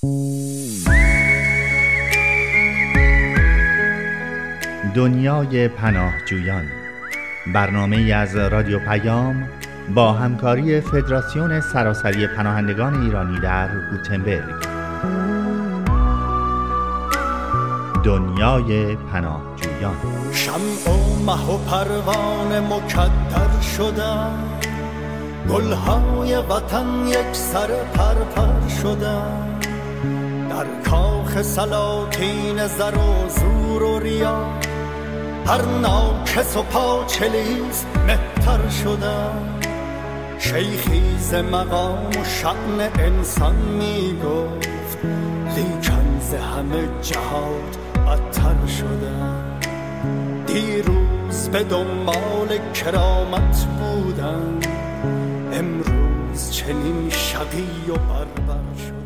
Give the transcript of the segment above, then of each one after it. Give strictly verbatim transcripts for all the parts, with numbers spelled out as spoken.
دنیای پناهجویان، برنامه‌ای از رادیو پیام با همکاری فدراسیون سراسری پناهندگان ایرانی در گوتنبرگ. دنیای پناهجویان. شمع و مه و پروانه مکدر شدن، گلهای وطن یک سر پرپر شدن، در کاخ سلاطین زر و زور و ریا، هر ناکس و پاچلیز مهتر شدن. شیخی ز مقام و شأن انسان می گفت، لیکن ز همه جهات بدتر شدن. دیروز به دنبال کرامت بودن، امروز چنین شقی و بربر شدن.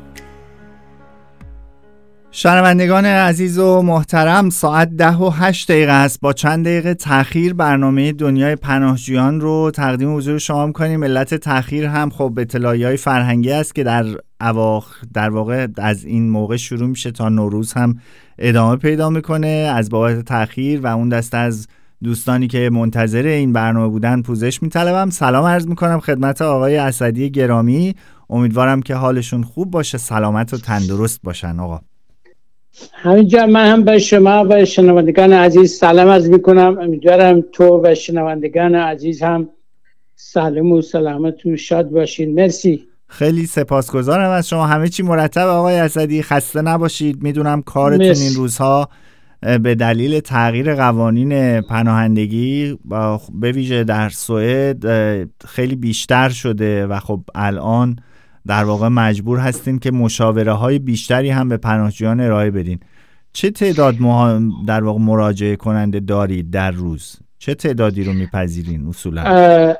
شنوندگان عزیز و محترم، ساعت ده و هشت دقیقه است. با چند دقیقه تأخیر برنامه دنیای پناهجویان رو تقدیم حضور شما می‌کنیم. علت تأخیر هم خب اطلاعیه‌های فرهنگی است که در اواخر در واقع از این موقع شروع میشه تا نوروز هم ادامه پیدا میکنه. از بابت تأخیر و اون دسته از دوستانی که منتظر این برنامه بودن پوزش میطلبم. سلام عرض میکنم خدمت آقای اسدی گرامی. امیدوارم که حالشون خوب باشه، سلامت و تندرست باشن. آقا همینجا من هم به شما و شنوندگان عزیز سلام عرض میکنم. امیدوارم تو و شنوندگان عزیز هم سالم و سلامت و شاد باشین. مرسی. خیلی سپاسگزارم از شما. همه چی مرتب آقای اسدی، خسته نباشید. میدونم کارتون مرسی. این روزها به دلیل تغییر قوانین پناهندگی به ویژه در سوئد خیلی بیشتر شده و خب الان در واقع مجبور هستین که مشاوره های بیشتری هم به پناهجویان ارائه بدین. چه تعداد در واقع مراجعه کننده دارید در روز؟ چه تعدادی رو میپذیرین اصولا؟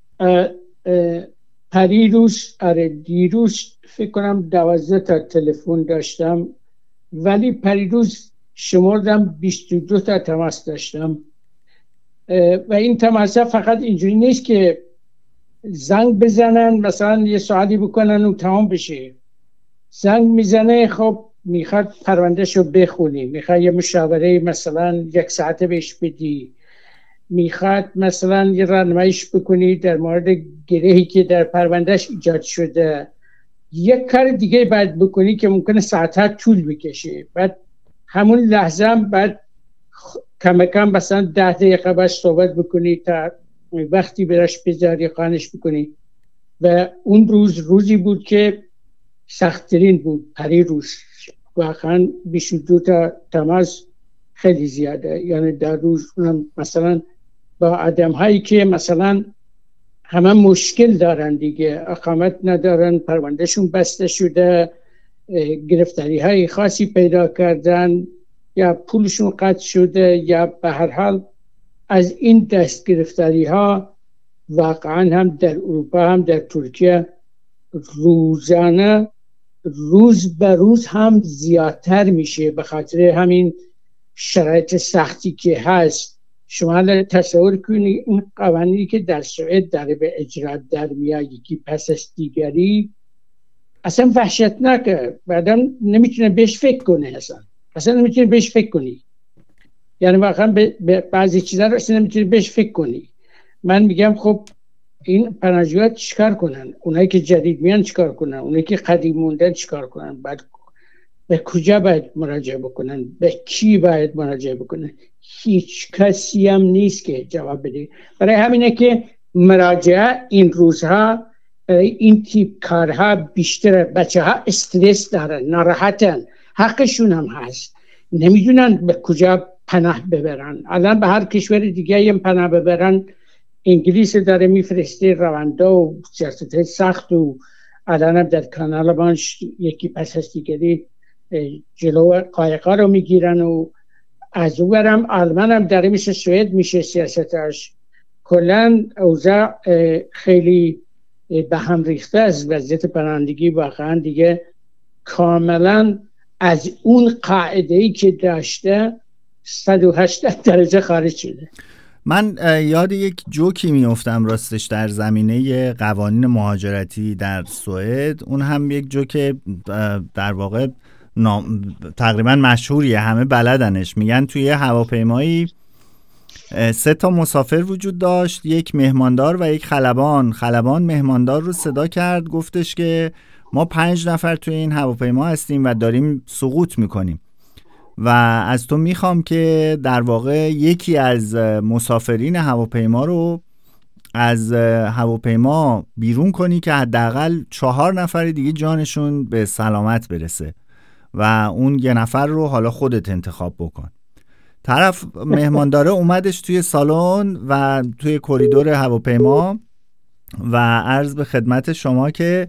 پریروز آره دیروز فکر کنم دوازده تا تلفن داشتم، ولی پریروز شمردم بیست و دو تا تماس داشتم. و این تماس فقط اینجوری نیست که زنگ بزنن مثلا یه سوالی بکنن و تمام بشه. زنگ میزنه، خب میخواد پروندهشو بخونی، میخواد یه مشاوره مثلا یک ساعته بهش بدی، میخواد مثلا یه راهنماییش بکنی در مورد گرهی که در پروندهش ایجاد شده. یک کار دیگه باید بکنی که ممکنه ساعتها طول بکشه. بعد همون لحظه هم بعد کم کم مثلا ده دقیقه باید صحبت بکنی تا وقتی براش بذاری خانش بکنی. و اون روز روزی بود که سخت‌ترین بود، پریروز واقعا بیست و دو تا تماس خیلی زیاده. یعنی در روز مثلا با آدم هایی که مثلا همه مشکل دارن دیگه، اقامت ندارن، پروندهشون بسته شده، گرفتاری های خاصی پیدا کردن یا پولشون قطع شده یا به هر حال از این دست گرفتاری ها واقعا هم در اروپا هم در ترکیه روزانه روز به روز هم زیادتر میشه به خاطر همین شرایط سختی که هست. شما تصور کنید این قوانینی که در سوئد داره به اجرا در میاد یکی پس از دیگری اصلا وحشتناکه. بعدم نمیتونه بهش فکر کنه، اصلا اصلا نمیتونه بهش فکر کنی. یعنی واقعا به بعضی چیزا رو اصلا نمیتونه بهش فکر کنی. من میگم خب این پناهجویان چیکار کنن؟ اونایی که جدید میان چیکار کنن؟ اونایی که قدیم موندن چیکار کنن؟ بعد به کجا باید مراجعه بکنن؟ به کی باید مراجعه بکنن؟ هیچ کسی هم نیست که جواب بده. برای همینه که مراجعه این روزها این تیپ کارها بیشتره. بچه ها استرس دارن، ناراحتن، حقشون هم هست، نمیدونن به کجا پناه ببرن. الان به هر کشور دیگه هم پناه ببرن انگلیس داره میفرسته رونده و سیاست سخت و الان هم در کانال مانش یکی پس از دیگری جلو قایقا رو میگیرن و از اونورم آلمان هم داره میشه سوئد میشه سیاستش. کلن اوضاع خیلی به هم ریخته از وضعیت پناهندگی واقعا دیگه کاملا از اون قاعده‌ای که داشته صد و هشتاد درجه خارج شده. من یاد یک جوکی میافتم راستش در زمینه قوانین مهاجرتی در سوئد. اون هم یک جوک در واقع تقریبا مشهوریه، همه بلدنش. میگن توی هواپیمایی سه تا مسافر وجود داشت، یک مهماندار و یک خلبان. خلبان مهماندار رو صدا کرد، گفتش که ما پنج نفر توی این هواپیما هستیم و داریم سقوط میکنیم و از تو میخوام که در واقع یکی از مسافرین هواپیما رو از هواپیما بیرون کنی که حداقل چهار نفر دیگه جانشون به سلامت برسه و اون یه نفر رو حالا خودت انتخاب بکن. طرف مهمانداره اومدش توی سالن و توی کریدور هواپیما و عرض به خدمت شما که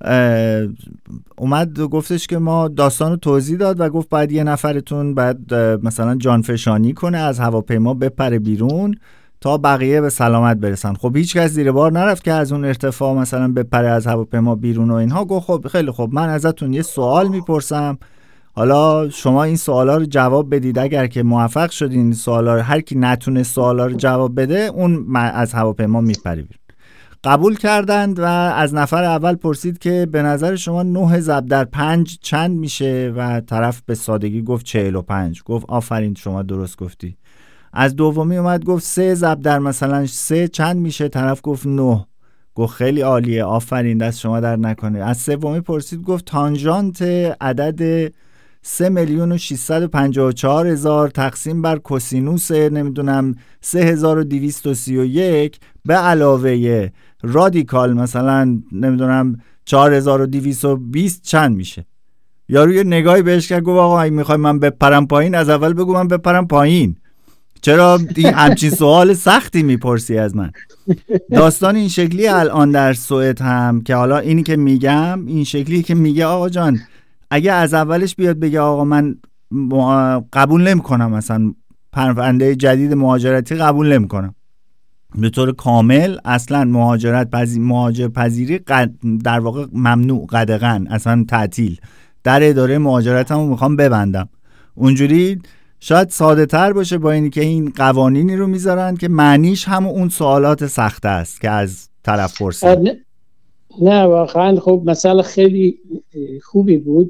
اومد گفتش که ما داستان رو توضیح داد و گفت باید یه نفرتون باید مثلا جانفشانی کنه، از هواپیما بپره بیرون تا بقیه به سلامت برسن. خب هیچ کس زیر بار نرفت که از اون ارتفاع مثلا بپره از هواپیما بیرون و اینها. گفت خب خیلی خب، من ازتون یه سوال میپرسم، حالا شما این سوالا رو جواب بدید. اگر که موفق شدین این سوالا رو، هر کی نتونه سوالا رو جواب بده اون از هواپیما میپره بیرون. قبول کردند و از نفر اول پرسید که به نظر شما نه ضرب در پنج چند میشه و طرف به سادگی گفت چهل و پنج. گفت آفرین شما درست گفتی. از دومی اومد گفت سه ضرب در مثلا سه چند میشه، طرف گفت نه. گفت خیلی عالیه، آفرین، دست شما در نکنه. از سومی پرسید، گفت تانژانت عدد سه میلیون و ششصد و پنجاه و چهار هزار تقسیم بر کوسینوس نمیدونم سه هزار و دویست و سی و یک به علاوه رادیکال مثلا نمیدونم چهار هزار و دویست و بیست چند میشه. یارو یه نگاهی بهش کرد، گفت آقا میخوای من بپرم پایین، از اول بگو من بپرم پایین، چرا این همچین سوال سختی میپرسی از من؟ داستان این شکلی الان در سوئد هم که حالا اینی که میگم این شکلی که میگه آقا جان اگه از اولش بیاد بگه آقا من قبول نمی کنم، مثلا پرونده جدید مهاجرتی قبول نمی کنم به طور کامل، اصلا مهاجرت پذیر مهاجر پذیری در واقع ممنوع، قدغن اصلا تعطیل، در اداره مهاجرت هم میخوام ببندم، اونجوری شاید ساده تر باشه با اینی که این قوانینی رو میذارن که معنیش هم اون سوالات سخته است که از طرف پرسید. نه واقعا خب مثلا خیلی خوبی بود.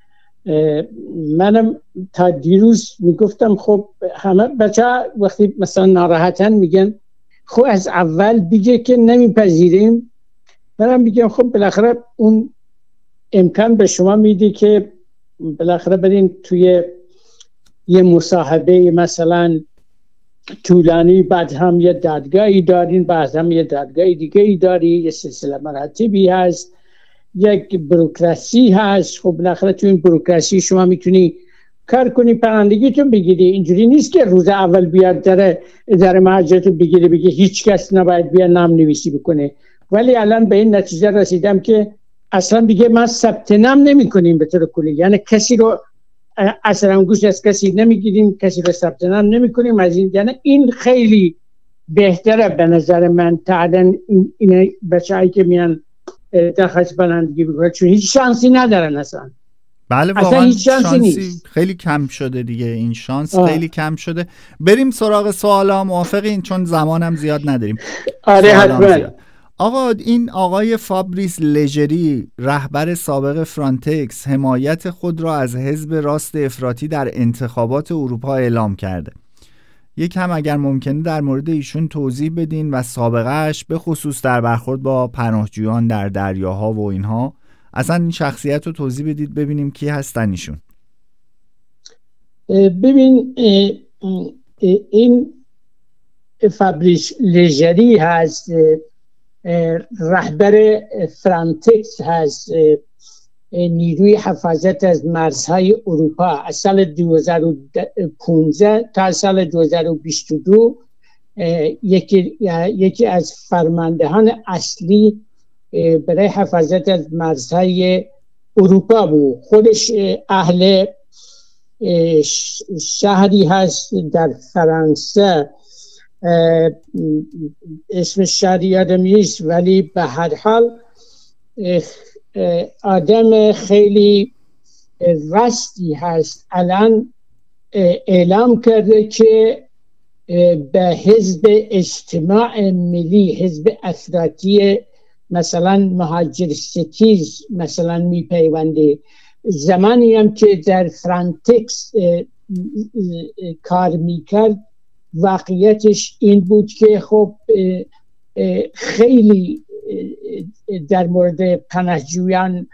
منم تا دیروز میگفتم خب همه بچه وقتی مثلا ناراحتن میگن خب از اول بگه که نمیپذیریم. منم میگم خب بالاخره اون امکان به شما میده که بالاخره برین توی یه مصاحبه مثلا طولانی، بعد هم یه دادگاهی دارین، بعد هم یه دادگاه دیگه ای داری، یه سلسله مراتبی هست، یک بروکراسی هست. خب بالاخره تو این بروکراسی شما میتونی کار کنی، پرندگیتون بگیری. اینجوری نیست که روز اول بیاد در اداره مهاجرت بگیری بگی هیچ کس نباید بیا نام نویسی بکنه. ولی الان به این نتیجه رسیدم که اصلا دیگه ما ثبت نام نمی‌کنیم به طور کلی، یعنی کسی رو اصلا گوش از کسی نمیگیریم، کسی رو ثبت نام نمی‌کنیم. از این یعنی این خیلی بهتره به نظر من تا الان این, این بچه‌ای که میان درخواست پناهندگی بکنن، چون هیچ شانسی ندارن اصلا. بله واقعا هیچ شانسی, شانسی نیست. خیلی کم شده دیگه این شانس. آه. خیلی کم شده. بریم سراغ سوالا، موافقین؟ چون زمانم زیاد نداریم. آره حتما. آقا این آقای فابریس لژری، رهبر سابق فرانتکس، حمایت خود را از حزب راست افراطی در انتخابات اروپا اعلام کرده. یک هم اگر ممکنه در مورد ایشون توضیح بدین و سابقهش، به خصوص در برخورد با پناهجویان در دریاها و اینها، اصلا این شخصیت رو توضیح بدید ببینیم کی هستن ایشون. ببین این فابریس لژری هست، رهبر فرانتکس هست، نیروی حفاظت از مرزهای اروپا. از سال دو هزار و پانزده تا سال دو هزار و بیست و دو یکی, یکی از فرماندهان اصلی برای حفاظت از مرزهای اروپا بود. خودش اهل شهری هست در فرانسه، اسم شهری یادم نیست، ولی به هر حال آدم خیلی راستی هست. الان اعلام کرده که به حزب اجتماع ملی، حزب افراطی مثلا مهاجر ستیز مثلا میپیونده. زمانی هم که در فرانتکس کار میکرد واقعیتش این بود که خب خیلی در مورد پناهجویان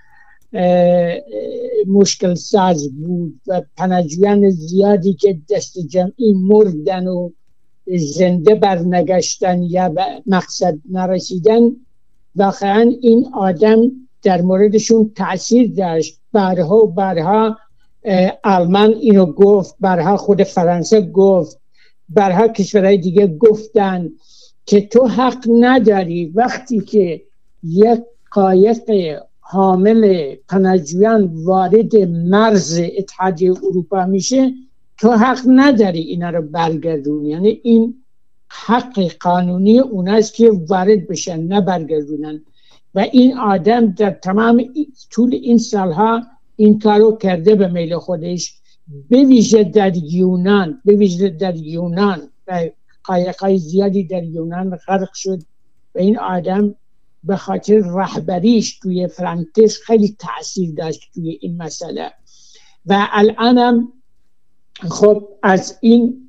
مشکل ساز بود و پناهجویان زیادی که دست جمعی مردن و زنده برنگشتن یا به مقصد نرسیدن. واقعا این آدم در موردشون تأثیر داشت. بارها و بارها آلمان اینو گفت، بارها خود فرانسه گفت، بارها کشورهای دیگه گفتن که تو حق نداری وقتی که یک قایق حامل پناهجویان وارد مرز اتحادیه اروپا میشه، تو حق نداری اینا رو برگردونی. یعنی این حق قانونی اوناست که وارد بشن نه برگردونن. و این آدم در تمام طول این سالها این کارو کرده به میل خودش، به ویژه در یونان، به ویژه در یونان و قایقای زیادی در یونان غرق شد و این آدم به خاطر رهبریش توی فرانتس خیلی تأثیر داشت توی این مسئله. و الانم خب از این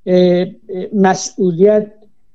مسئولیت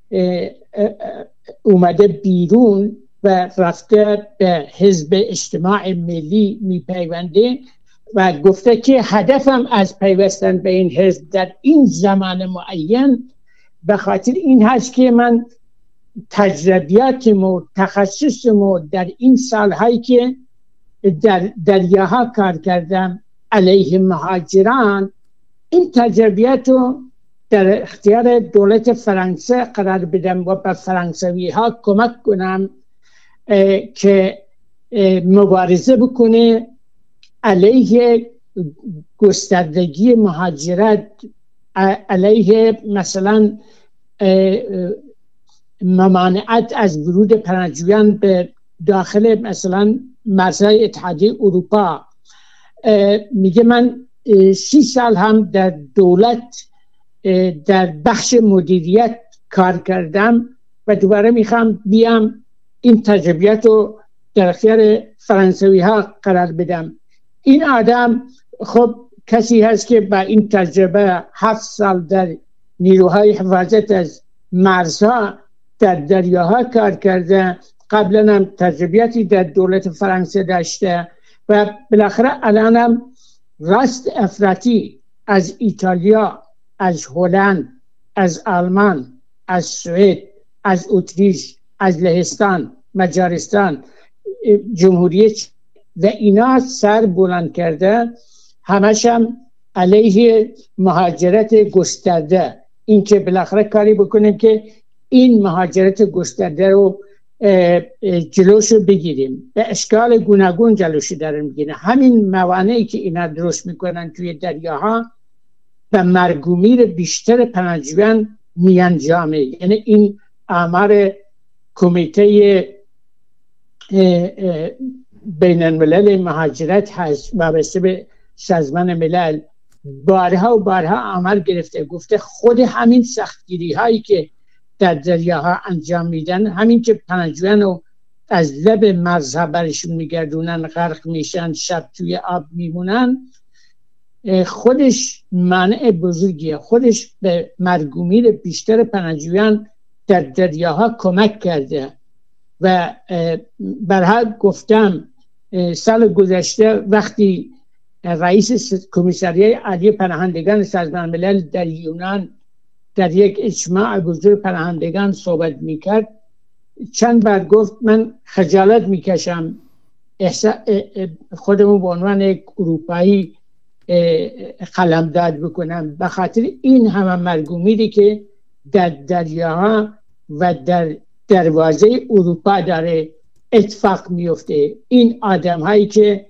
اومده بیرون و رفته به حزب اجتماع ملی میپیونده و گفته که هدفم از پیوستن به این حزب در این زمان معین به خاطر این هست که من تجربیاتم و تخصصم و در این سالهایی که در دریاها کار کردم علیه مهاجران، این تجربیات رو در اختیار دولت فرانسه قرار بدم و به فرانسوی ها کمک کنم که مبارزه بکنه علیه گستردگی مهاجرت، علیه مثلا ممانعت از ورود پناهجویان به داخل مثلا مرزهای اتحادیه اروپا. میگه من سی سال هم در دولت در بخش مدیریت کار کردم و دوباره میخوام بیام این تجربیات رو در اختیار فرانسوی ها قرار بدم. این آدم خب کسی هست که با این تجربه هفت سال در نیروهای حفاظت از مرزها در دریاها کار کرده، قبلا هم تجربیاتی در دولت فرانسه داشته و بالاخره الان هم راست افراطی از ایتالیا، از هلند، از آلمان، از سوئد، از اتریش، از لهستان، مجارستان، جمهوری و اینا سر بلند کرده، همش هم علیه مهاجرت گسترده. این که بالاخره کاری بکنیم که این مهاجرت گسترده رو جلوشو بگیریم، به اشکال گوناگون جلوشو دارن میگیرن. همین موانعی که اینا درست میکنن توی دریاها و مرگومیر بیشتر پناهجویان میانجامه. یعنی این آمار کمیته بین الملل مهاجرت هست وابسته به سازمان ملل، بارها و بارها آمار گرفته، گفته خود همین سختگیری هایی که در دریاها انجام میدن، همین که پناهجویان رو از لب مرزها برشون میگردونن، غرق میشن، شب توی آب میمونن، خودش مانع بزرگیه، خودش به مرگومیر بیشتر پناهجویان در دریاها کمک کرده. و برها گفتم سال گذشته وقتی رئیس کمیسریه عالی پناهندگان سازمان ملل در یونان در یک اجتماع بزرگ پناهندگان صحبت میکرد، چند بار گفت من خجالت میکشم خودمون به عنوان یک اروپایی قلمداد بکنم به خاطر این همه مرگومیری که در دریاها و در دروازه اروپا داره اتفاق میفته. این آدم هایی که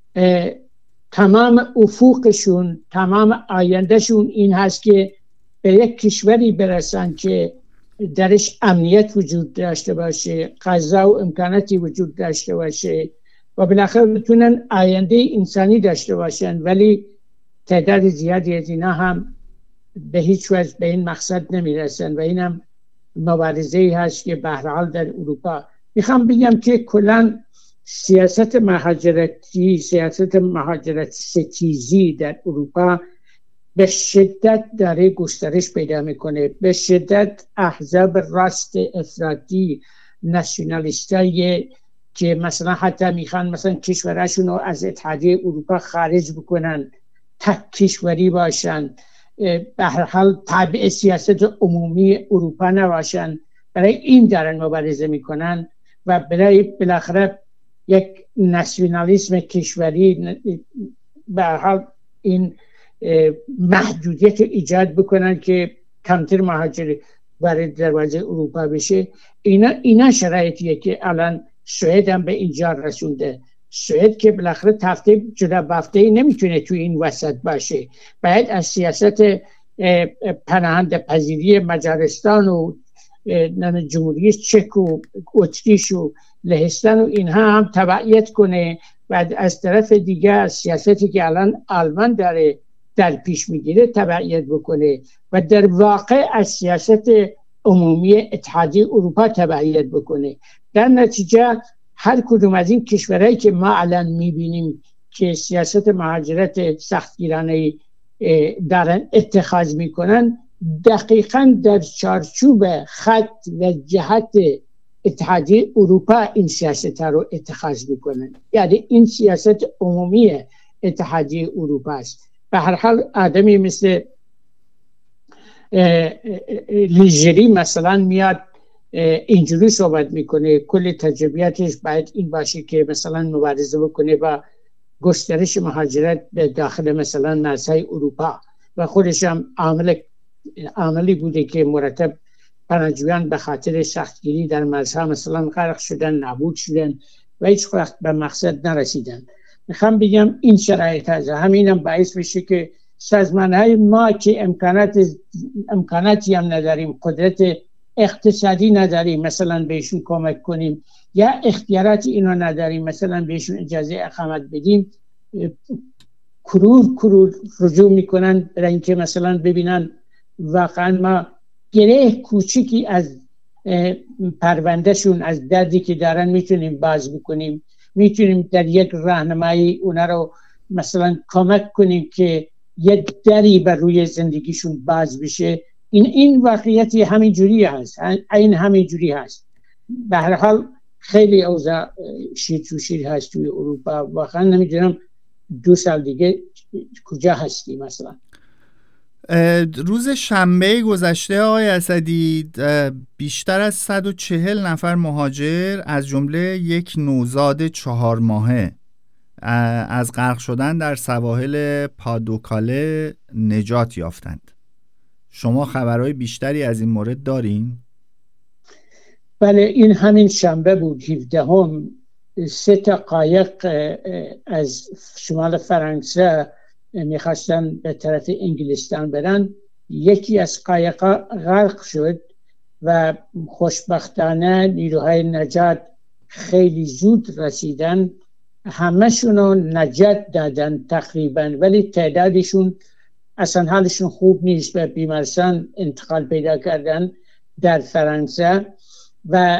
تمام افقشون، تمام آیندهشون این هست که به یک کشوری برسن که درش امنیت وجود داشته باشه، غذا و امکاناتی وجود داشته باشه و بالاخره بتونن آینده انسانی داشته باشن. ولی تعداد زیادی از اینا هم به هیچ وجه به این مقصد نمیرسن و اینم مبارزه‌ای هست که به هر حال در اروپا. میخوام بگم که کلاً سیاست مهاجرتی، سیاست مهاجرت ستیزی در اروپا به شدت داره گسترش پیدا میکنه. به شدت احزاب راست افراطی ناسیونالیستایی که مثلا حتی میخوان مثلا کشورشون رو از اتحادیه اروپا خارج بکنن، تک کشوری باشن، به هر حال تابع سیاست عمومی اروپا نباشن، برای این دارن مبارزه میکنن و برای بالاخره یک ناسیونالیسم کشوری به هر حال این محدودیت ایجاد بکنن که کمتر مهاجری وارد دروازه اروپا بشه. اینا اینا شرایطیه که الان سوئد هم به اینجا رسونده. سوئد که بالاخره تفته جدا بافته نمیتونه توی این وسط باشه، باید از سیاست پناهنده پذیری مجارستان و جمهوری چک و اتریش و لهستان و اینها هم تبعیت کنه و از طرف دیگه از سیاستی که الان آلمان داره در پیش میگیره تبعیت بکنه و در واقع از سیاست عمومی اتحادیه اروپا تبعیت بکنه. در نتیجه هر کدوم از این کشورهایی که ما الان میبینیم که سیاست مهاجرت سختگیرانه دارن اتخاذ میکنن، دقیقاً در چارچوب خط و جهت اتحادیه اروپا این سیاست رو اتخاذ میکنن. یعنی این سیاست عمومی اتحادیه اروپا است. به هر حال آدمی مثل لیژری مثلا میاد اینجوری صحبت میکنه، کل تجربیاتش باید این باشه که مثلا مبارزه بکنه با گسترش مهاجرت به داخل مثلا مرزهای اروپا و خودش هم عامل عاملی بوده که مرتب پناهجویان به خاطر سختگیری در مرزها مثلا غرق شدن، نابود شدن و هیچ وقت به مقصد نرسیدن. میخوام بگم این شرایط هست، همینم باعث بشه که سازمانهای ما که امکانات امکاناتی هم نداریم، قدرت اقتصادی نداریم مثلا بهشون کمک کنیم یا اختیاراتی اینا نداریم مثلا بهشون اجازه اقامت بدیم، کرور کرور رجوع میکنن برای اینکه مثلا ببینن واقعا ما گره کوچیکی از پروندهشون، از دردی که دارن میتونیم باز بکنیم، میتونیم در یک راهنمایی اونا رو مثلا کمک کنیم که یه دری بر روی زندگیشون باز بشه. این این واقعیتی همین جوری هست، این همین جوری هست. به هر حال خیلی اوضاع شیر تو شیر هست توی اروپا. واقعا نمیدونم دو سال دیگه کجا هستی. مثلا روز شنبه گذشته آقای اسدی بیشتر از صد و چهل نفر مهاجر از جمله یک نوزاد چهار ماهه از غرق شدن در سواحل پادوکاله نجات یافتند. شما خبرهای بیشتری از این مورد دارین؟ بله، این همین شنبه بود، هفدهم. سه تا قایق از شمال فرانسه میخواستن به طرف انگلستان برن. یکی از قایقا غرق شد و خوشبختانه نیروهای نجات خیلی زود رسیدن، همه‌شونو نجات دادن تقریبا، ولی تعدادشون اصلا حالشون خوب نیست و بیمارستان انتقال پیدا کردن در فرانسه. و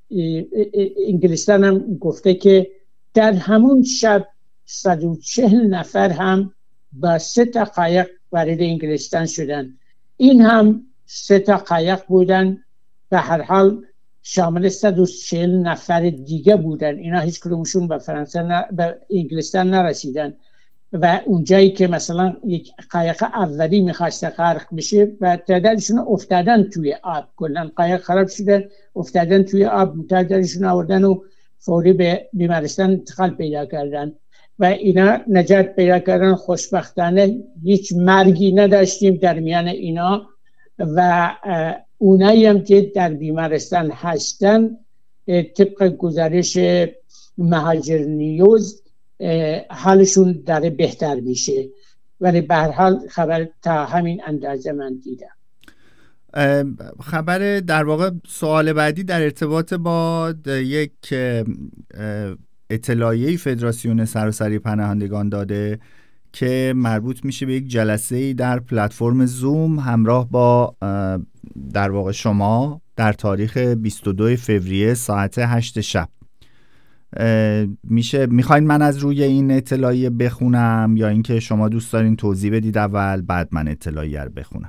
انگلستان هم گفته که در همون شب صد و چهل نفر هم با سه تا قایق وارد انگلستان شدن. این هم سه تا قایق بودن، به هر حال شامل صد و چهل نفر دیگه بودن. اینا هیچ کدومشون به فرانسه ن... به انگلستان نرسیدن و اونجایی که مثلا یک قایق اولی میخواسته غرق بشه و تعدادشون افتادن توی آب، کلا قایق خراب شده افتادن توی آب، تعدادشون آوردن و فوری به بیمارستان انتقال پیدا کردن و اینا نجات پیدا کردن. خوشبختانه هیچ مرگی نداشتیم در میان اینا و اونایی هم که در بیمارستان هستن طبق گزارش مهاجر نیوز حالشون داره بهتر میشه، ولی به هر حال خبر تا همین اندازه من دیدم. خبر در واقع سوال بعدی در ارتباط با یک اطلاعیه فدراسیون سراسری پناهندگان داده که مربوط میشه به یک جلسه‌ای در پلتفرم زوم همراه با در واقع شما در تاریخ بیست و دوم فوریه ساعت هشت شب. میشه میخواین من از روی این اطلاعیه بخونم یا اینکه شما دوست دارین توضیح بدید اول بعد من اطلاعیه رو بخونم؟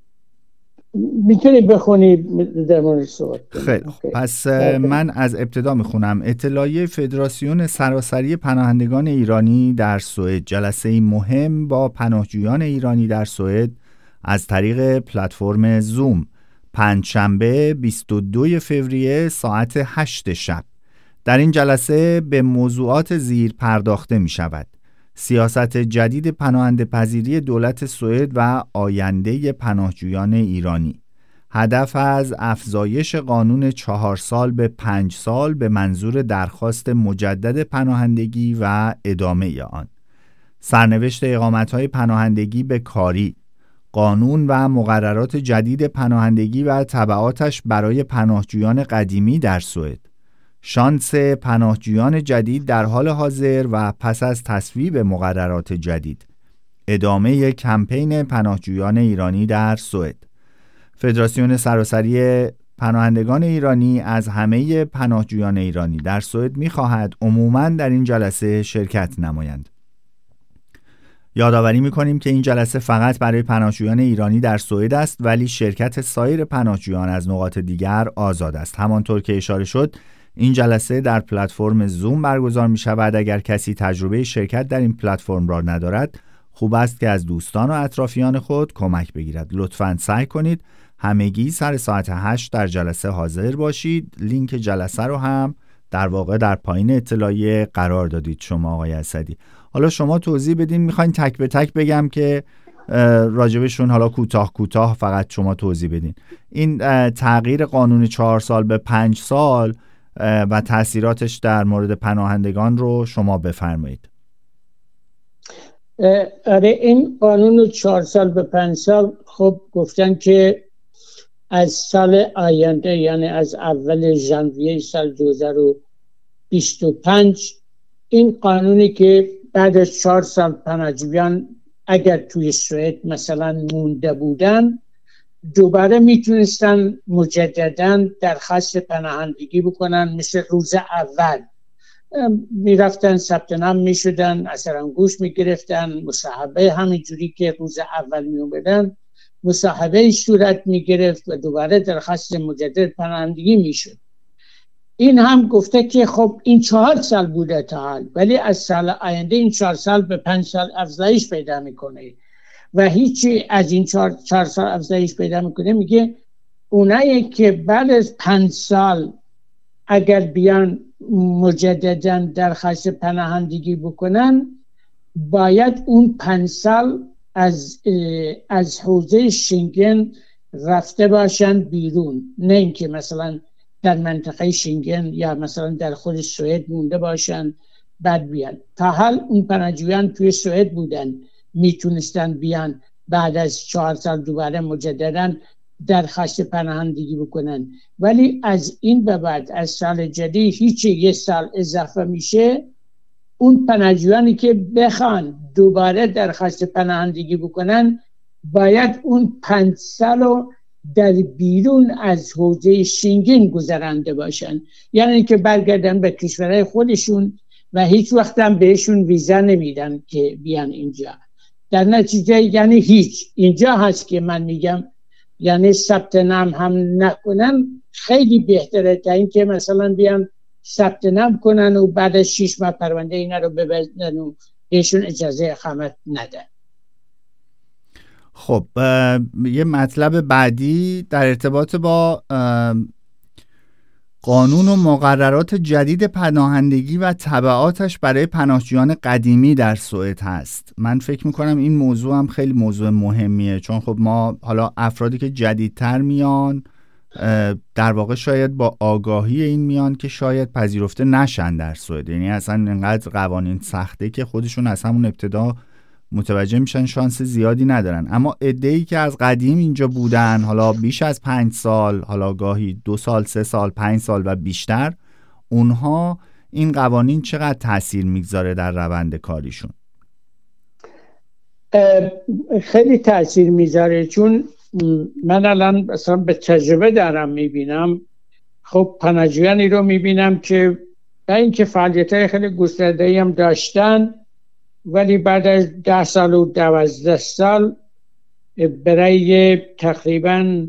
میتونی بخونی در مورد صحبت. خیلی خوب، پس من از ابتدا میخونم. اطلاعیه فدراسیون سراسری پناهندگان ایرانی در سوئد، جلسه مهم با پناهجویان ایرانی در سوئد از طریق پلتفرم زوم، پنجشنبه بیست و دوم فوریه ساعت هشت شب. در این جلسه به موضوعات زیر پرداخته می شود: سیاست جدید پناهنده پذیری دولت سوئد و آینده پناهجویان ایرانی، هدف از افزایش قانون چهار سال به پنج سال به منظور درخواست مجدد پناهندگی و ادامه آن، سرنوشت اقامت‌های پناهندگی به کاری، قانون و مقررات جدید پناهندگی و تبعاتش برای پناهجویان قدیمی در سوئد، شانس پناهجویان جدید در حال حاضر و پس از تصویب مقررات جدید، ادامه کمپین پناهجویان ایرانی در سوئد. فدراسیون سراسری پناهندگان ایرانی از همه پناهجویان ایرانی در سوئد می‌خواهد عموماً در این جلسه شرکت نمایند. یادآوری می‌کنیم که این جلسه فقط برای پناهجویان ایرانی در سوئد است، ولی شرکت سایر پناهجویان از نقاط دیگر آزاد است. همانطور که اشاره شد، این جلسه در پلتفرم زوم برگزار می شود. اگر کسی تجربه شرکت در این پلتفرم را ندارد، خوب است که از دوستان و اطرافیان خود کمک بگیرد. لطفاً سعی کنید همگی سر ساعت هشت در جلسه حاضر باشید. لینک جلسه رو هم در واقع در پایین اطلاعیه قرار دادید شما آقای اسدی. حالا شما توضیح بدین، میخواین تک به تک بگم که راجبشون حالا کوتاه کوتاه فقط شما توضیح بدین. این تغییر قانون چهار سال به پنج سال و تأثیراتش در مورد پناهندگان رو شما بفرمایید. آره، این قانون چهار سال به پنج سال خب گفتن که از سال آینده، یعنی از اول ژانویه سال دو هزار و بیست و پنج، این قانونی که بعد از چهار سال پناهجویان اگر توی سوئد مثلا مونده بودن دوباره میتونستن مجدداً درخواست پناهندگی بکنن. مثل روز اول میرفتن ثبت نام میشدن، اثرانگوش میگرفتن، مصاحبه همینجوری که روز اول میومدن مصاحبه صورت میگرفت و دوباره درخواست مجدد پناهندگی میشد. این هم گفته که خب این چهار سال بوده تا حال، ولی از سال آینده این چهار سال به پنج سال افزایش پیدا میکنه و هیچی از این چهار, چهار سال افزایش پیدا میکنه. میگه اونایی که بعد از پنج سال اگر بیان مجددا درخواست پناهندگی بکنن، باید اون پنج سال از از حوزه شنگن رفته باشن بیرون، نه اینکه مثلا در منطقه شنگن یا مثلا در خود سوئد مونده باشن بعد بیان. تا حال اون پناهجویان توی سوئد بودن، میتونستن بیان بعد از چهار سال دوباره مجددا درخواست پناهندگی بکنن، ولی از این به بعد از سال جدید هیچ یه سال اضافه میشه. اون پناهجویانی که بخوان دوباره درخواست پناهندگی بکنن باید اون پنج سالو در بیرون از حوزه شنگن گذرانده باشن، یعنی که برگردن به کشورهای خودشون و هیچ وقت هم بهشون ویزا نمیدن که بیان اینجا. در نتیجه یعنی هیچ اینجا هست که من میگم یعنی ثبت نام هم نکنن خیلی بهتره تا اینکه مثلا بیان ثبت نام کنن و بعد از شش ماه پرونده اینا رو ببندن و بهشون اجازه اقامت ندن. خب یه مطلب بعدی در ارتباط با قانون و مقررات جدید پناهندگی و تبعاتش برای پناهجویان قدیمی در سوئد هست. من فکر میکنم این موضوع هم خیلی موضوع مهمیه، چون خب ما حالا افرادی که جدیدتر میان در واقع شاید با آگاهی این میان که شاید پذیرفته نشن در سوئد، یعنی اصلا اینقدر قوانین سخته که خودشون از همون ابتدا متوجه میشن شانس زیادی ندارن. اما عده‌ای که از قدیم اینجا بودن، حالا بیش از پنج سال، حالا گاهی دو سال، سه سال، پنج سال و بیشتر، اونها این قوانین چقدر تأثیر میگذاره در روند کاریشون؟ خیلی تأثیر میذاره، چون من الان مثلا به تجربه دارم میبینم. خب پناهجویانی رو میبینم که با اینکه فعالیت‌های خیلی گسترده‌ای هم داشتن، ولی بعد از ده سال و دوازده سال برای تقریبا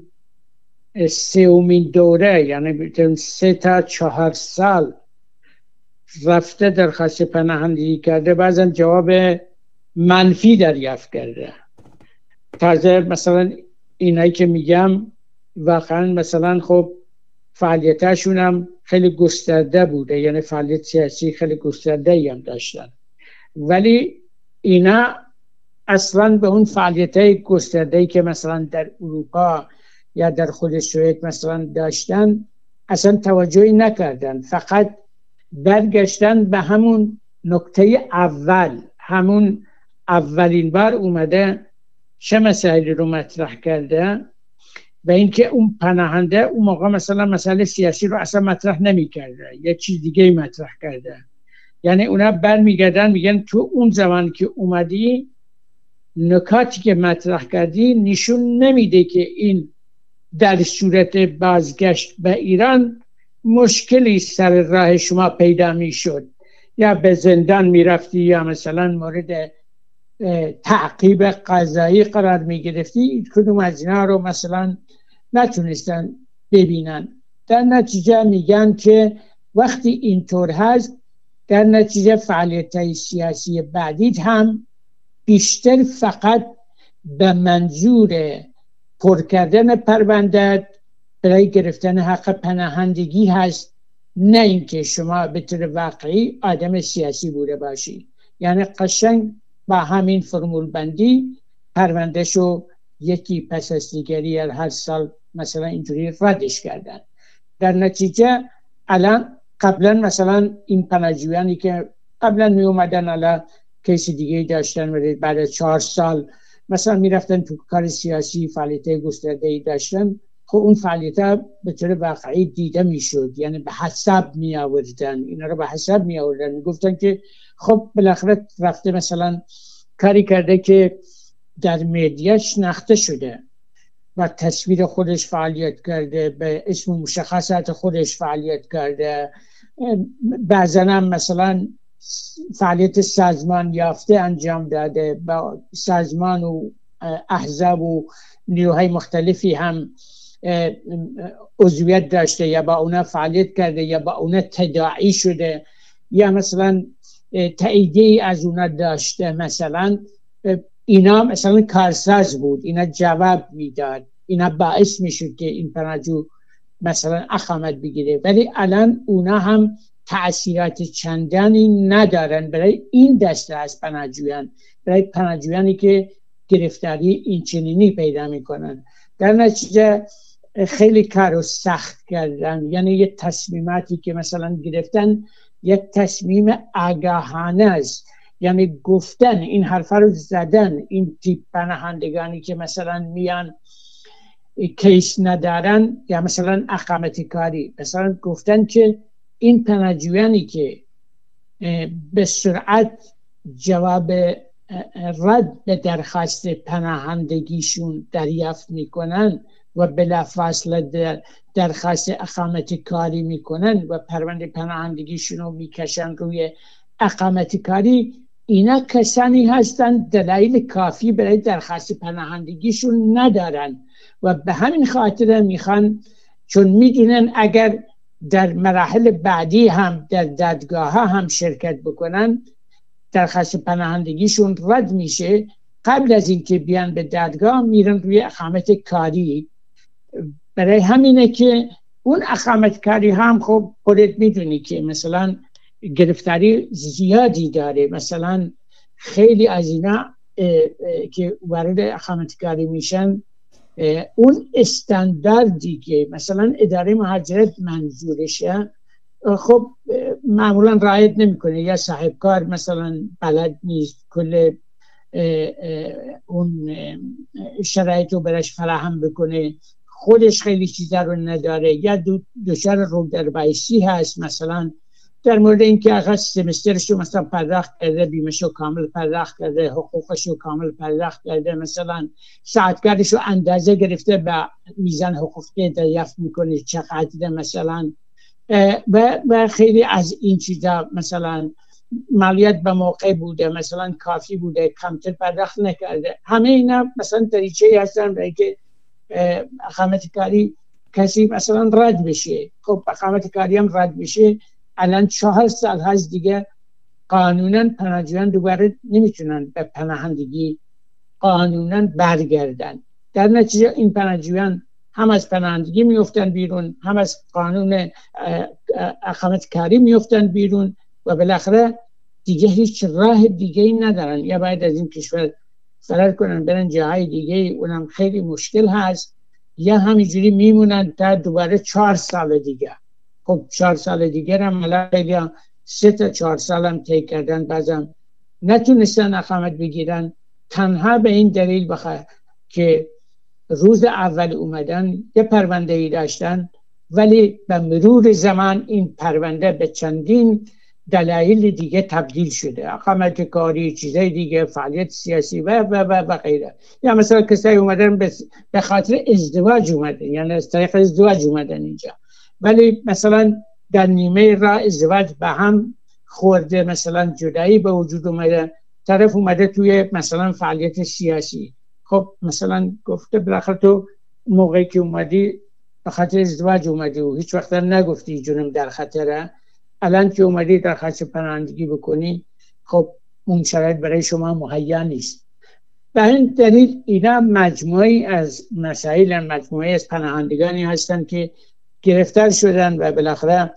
سومین دوره، یعنی سه تا چهار سال رفته درخواست پناهندگی کرده، بعضا جواب منفی دریافت کرده. تازه مثلا اینایی که میگم واقعا مثلا خب فعالیتاشون هم خیلی گسترده بوده، یعنی فعالیت سیاسی خیلی گسترده ای هم داشتن، ولی اینا اصلا به اون فعالیتای گسترده ای که مثلا در اروپا یا در خود سوئد مثلا داشتن اصلا توجهی نکردن، فقط برگشتن به همون نکته اول، همون اولین بار اومده چه مسائلی رو مطرح کرده و اینکه اون پناهنده اون موقع مثلا مسئله سیاسی رو اصلا مطرح نمی کرده، یه چیز دیگه مطرح کرده. یعنی اونا برمیگردن میگن تو اون زمان که اومدی نکاتی که مطرح کردی نشون نمیده که این در صورت بازگشت به ایران مشکلی سر راه شما پیدا میشد، یا به زندان میرفتی یا مثلا مورد تعقیب قضایی قرار میگرفتی. کدوم از اینا رو مثلا نتونستن ببینن. در نتیجه میگن که وقتی اینطور هست، در نتیجه فعالیت‌های سیاسی بعدی هم بیشتر فقط به منظور پر کردن پرونده برای گرفتن حق پناهندگی هست، نه اینکه شما به طور واقعی آدم سیاسی بوده باشی. یعنی قشنگ با همین فرمول بندی پرونده شو یکی پس از دیگری هر سال مثلا اینجوری ردش کردن. در نتیجه الان قبلا مثلا این پناهجویانی که قبلا می اومدن الان کیس دیگه داشتن، بعد از چهار سال مثلا می رفتن تو کار سیاسی، فعالیت گسترده‌ای داشتن، خب اون فعالیت به طور واقعی دیده می شد، یعنی به حساب می آوردن، اینا رو به حساب می آوردن، می گفتن که خب بالاخره رفته مثلا کاری کرده که در میدیا شناخته شده و تصویر خودش فعالیت کرده، به اسم مشخصات خودش فعالیت کرده، بعضا هم مثلا فعالیت سازمان یافته انجام داده، با سازمان و احزاب و نیروهای مختلفی هم عضویت داشته، یا با اونا فعالیت کرده، یا با اونا تداعی شده، یا مثلا تاییدی از اونا داشته. مثلا اینا مثلا کارساز بود، اینا جواب میداد، اینا باعث میشد که این پناهجو مثلا اقامت بگیره. ولی الان اونا هم تأثیرات چندانی ندارن برای این دسته از پناهجویان، برای پناهجویانی که گرفتاری این چنینی پیدا میکنن. در نتیجه خیلی کارو سخت کردن، یعنی یه تصمیماتی که مثلا گرفتن یک تصمیم آگاهانه است، یعنی گفتن این حرفا رو زدن. این تیپ پناهندگانی که مثلا میان کیس ندارن یا مثلا اقامت کاری، مثلا گفتن که این پناهجویانی که به سرعت جواب رد به درخواست پناهندگیشون دریافت میکنن و بلافاصله در درخواست اقامت کاری میکنن و پرونده پناهندگیشون رو میکشن روی اقامت کاری، اینا کسانی هستن دلایل کافی برای درخواست پناهندگیشون ندارن و به همین خاطر میخوان، چون میدونن اگر در مراحل بعدی هم در دادگاه ها هم شرکت بکنن درخواست پناهندگیشون رد میشه، قبل از اینکه بیان به دادگاه میرن روی اقامت کاری. برای همینه که اون اقامت کاری هم خب خودت میدونی که مثلا گرفتاری زیادی داره. مثلا خیلی از اینا که وارد اقامت کاری میشن، اون استانداردی که مثلا اداره مهاجرت منظورشه خب معمولا رعایت نمیکنه، یا صاحب کار مثلا بلد نیست کل اون شرایط رو برش فراهم بکنه، خودش خیلی چیزا رو نداره، یا دچار رو در بایسی هست، مثلا در مورد اینکه آخه سمسترش رو مثلا پرداخت کرده، بیمش رو کامل پرداخت کرده، حقوقش رو کامل پرداخت کرده، مثلا ساعتکارش رو اندازه گرفته به میزان حقوقی دریافت میکنه چقدر مثلا، و و خیلی از این چیزا، مثلا مالیات به موقع بوده، مثلا کافی بوده، کمتر پرداخت نکرده. همه اینا مثلا دریچه‌ای هستن برای که اقامت کاری کسی مثلا رد بشه. خب اقامت کاری هم رد بشه، الان چهار سال هست دیگه قانونا پناهجویان دوباره نمیتونن به پناهندگی قانونا برگردن. در نتیجه این پناهجویان هم از پناهندگی میفتن بیرون، هم از قانون اقامت کاری میفتن بیرون و بالاخره دیگه هیچ راه دیگه ای ندارن، یا باید از این کشور فرار کنن برن جاهای دیگه، اونم خیلی مشکل هست، یا همینجوری میمونن تا دوباره چهار سال دیگه. خب چهار سال دیگه هم خیلی سه تا چهار سال هم طی کردن، بعضم نتونستن اقامت بگیرن، تنها به این دلیل بخواه که روز اول اومدن یه پرونده ای داشتن، ولی به مرور زمان این پرونده به چندین دلایل دیگه تبدیل شده، اقامت کاری، چیزای دیگه، فعالیت سیاسی و و و و غیره. یا مثلا کسایی اومدن به خاطر ازدواج اومدن، یعنی از طریق ازدواج اومدن اینجا، ولی مثلا در نیمه راه ازدواج به هم خورده، مثلا جدایی به وجود اومده، طرف اومده توی مثلا فعالیت سیاسی. خب مثلا گفته بالاخره تو موقعی که اومدی به خاطر ازدواج اومدی و هیچ وقت نگفتی جونم در خطره، الان که اومدی درخواست پناهندگی بکنی، خب اون شرایط برای شما مهیا نیست. به این دلیل اینا مجموعی از مسائل، مجموعی از پناهندگانی هستن که گرفتار شدن و بالاخره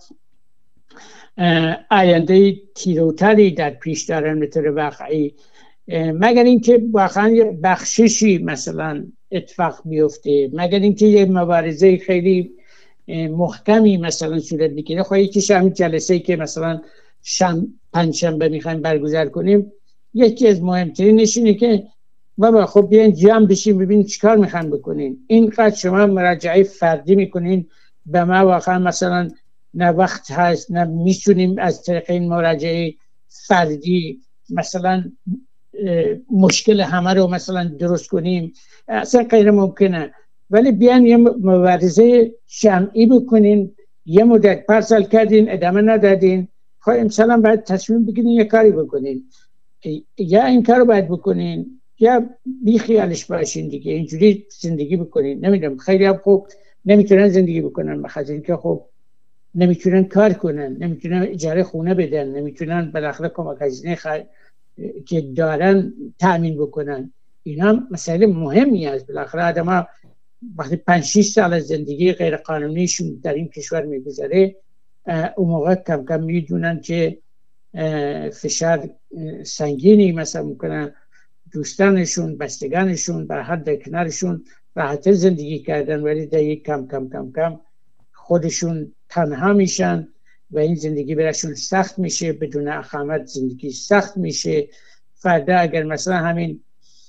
آینده تیروتری در پیش دارن به طور واقعی، مگر اینکه واقعا یه بخششی مثلا اتفاق بیفته، مگر اینکه یه مبارزه خیلی محکمی مثلا صورت بگیره. خب یکیش همین جلسه‌ای که مثلا شم پنجشنبه میخوایم برگزار کنیم، یکی از مهمترینش اینه که بابا خب بیاین جمع بشیم ببینیم چیکار میخوایم بکنین. اینقدر شما مراجعه فردی میکنین به ما، واقعا مثلا نه وقت هست نه میتونیم از طریق این مراجعه فردی مثلا مشکل همه رو مثلا درست کنیم، اصلا غیر ممکنه. ولی بیان یه مبارزه جمعی بکنین، یه مدت پرسال کردین ادامه ندادین، خب امسال هم باید تصمیم بگیرین یه کاری بکنین، یا این کارو باید بکنین یا بی خیالش باشین دیگه، اینجوری زندگی بکنین. نمیدونم خیلی هم خوب نمیتونن زندگی بکنن، بخاطر اینکه خب نمیتونن کار کنن، نمیتونن اجاره خونه بدن، نمیتونن بالاخره کمک هزینه خ... که دارن تأمین بکنن. اینا مسئله مهمی است. بالاخره آدم‌ها وقتی پنج شش سال از زندگی غیر قانونیشون در این کشور میگذره، اون موقع کم کم میدونن که فشار سنگینی مثلا میکنن دوستانشون، بستگانشون، بر حد در کنارشون راحت زندگی کردن، ولی در کم کم کم کم خودشون تنها میشن و این زندگی براشون سخت میشه، بدون اقامت زندگی سخت میشه. فردا اگر مثلا همین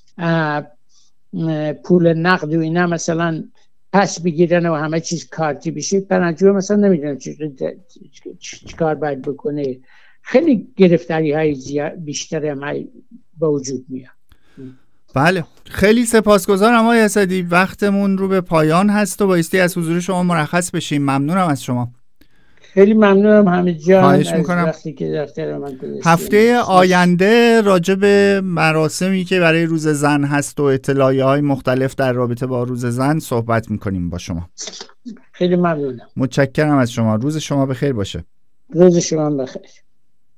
پول نقد و اینا مثلا پس بگیرن و همه چیز کارتی بشه، پناهجو مثلا نمیدونم چی کار باید بکنه. خیلی گرفتاری های بیشتر هم به وجود میاد. بله، خیلی سپاسگزارم آقای اسدی، وقتمون رو به پایان هست و بایستی از حضور شما مرخص بشیم. ممنونم از شما. خیلی ممنونم حمید جان. خواهش میکنم. وقتی که دفتر من هفته آینده راجع به مراسمی که برای روز زن هست و اطلاعیه های مختلف در رابطه با روز زن صحبت میکنیم با شما. خیلی ممنونم. متشکرم از شما. روز شما بخیر باشه. روز شما بخیر.